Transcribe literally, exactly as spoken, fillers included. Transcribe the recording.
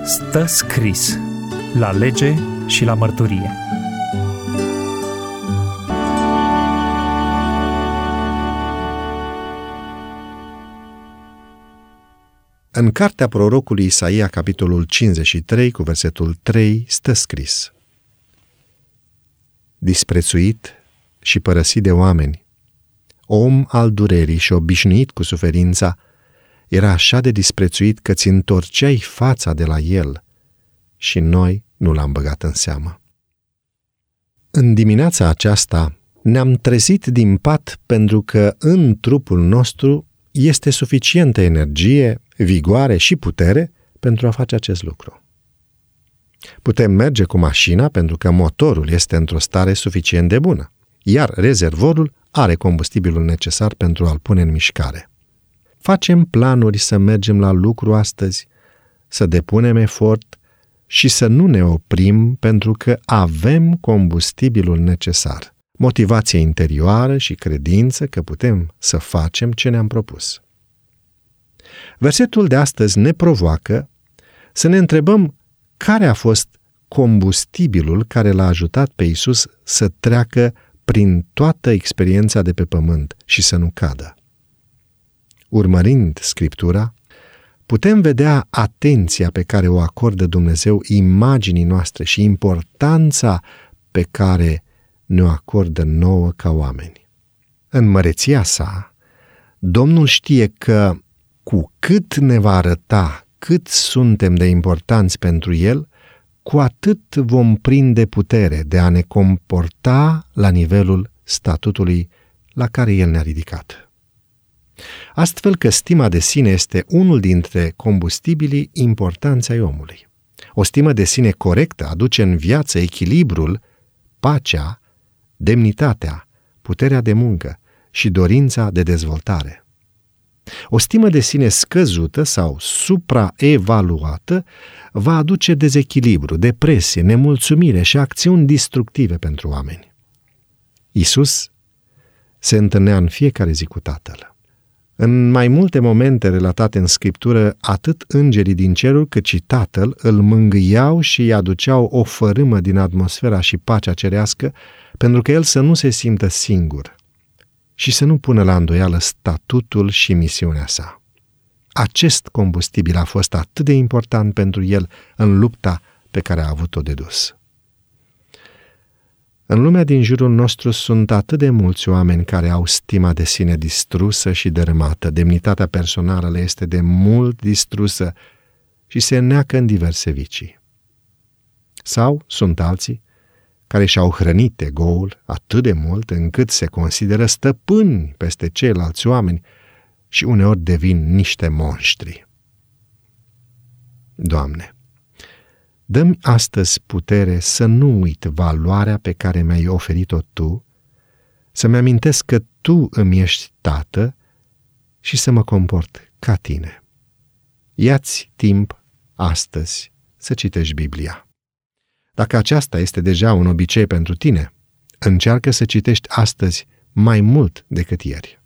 Stă scris la lege și la mărturie. În cartea prorocului Isaia, capitolul cincizeci și trei, cu versetul trei, stă scris: disprețuit și părăsit de oameni, om al durerii și obișnuit cu suferința, era așa de disprețuit că ți întorceai fața de la el și noi nu l-am băgat în seamă. În dimineața aceasta ne-am trezit din pat pentru că în trupul nostru este suficientă energie, vigoare și putere pentru a face acest lucru. Putem merge cu mașina pentru că motorul este într-o stare suficient de bună, iar rezervorul are combustibilul necesar pentru a-l pune în mișcare. Facem planuri să mergem la lucru astăzi, să depunem efort și să nu ne oprim pentru că avem combustibilul necesar, motivație interioară și credință că putem să facem ce ne-am propus. Versetul de astăzi ne provoacă să ne întrebăm care a fost combustibilul care l-a ajutat pe Iisus să treacă prin toată experiența de pe pământ și să nu cadă. Urmărind Scriptura, putem vedea atenția pe care o acordă Dumnezeu imaginii noastre și importanța pe care ne-o acordă nouă ca oameni. În măreția sa, Domnul știe că cu cât ne va arăta cât suntem de importanți pentru El, cu atât vom prinde putere de a ne comporta la nivelul statutului la care El ne-a ridicat. Astfel că stima de sine este unul dintre combustibilii importanți ai omului. O stimă de sine corectă aduce în viață echilibrul, pacea, demnitatea, puterea de muncă și dorința de dezvoltare. O stimă de sine scăzută sau supraevaluată va aduce dezechilibru, depresie, nemulțumire și acțiuni destructive pentru oameni. Iisus se întâlnea în fiecare zi cu Tatăl. În mai multe momente relatate în Scriptură, atât îngerii din ceruri cât și Tatăl îl mângâiau și îi aduceau o fărâmă din atmosfera și pacea cerească pentru că el să nu se simtă singur și să nu pună la îndoială statutul și misiunea sa. Acest combustibil a fost atât de important pentru el în lupta pe care a avut-o de dus. În lumea din jurul nostru sunt atât de mulți oameni care au stima de sine distrusă și dărâmată, demnitatea personală le este de mult distrusă și se neacă în diverse vicii. Sau sunt alții care și-au hrănit ego-ul atât de mult încât se consideră stăpâni peste ceilalți oameni și uneori devin niște monștri. Doamne, dă-mi astăzi putere să nu uit valoarea pe care mi-ai oferit-o Tu, să-mi amintesc că Tu îmi ești Tată și să mă comport ca Tine. Ia-ți timp astăzi să citești Biblia. Dacă aceasta este deja un obicei pentru tine, încearcă să citești astăzi mai mult decât ieri.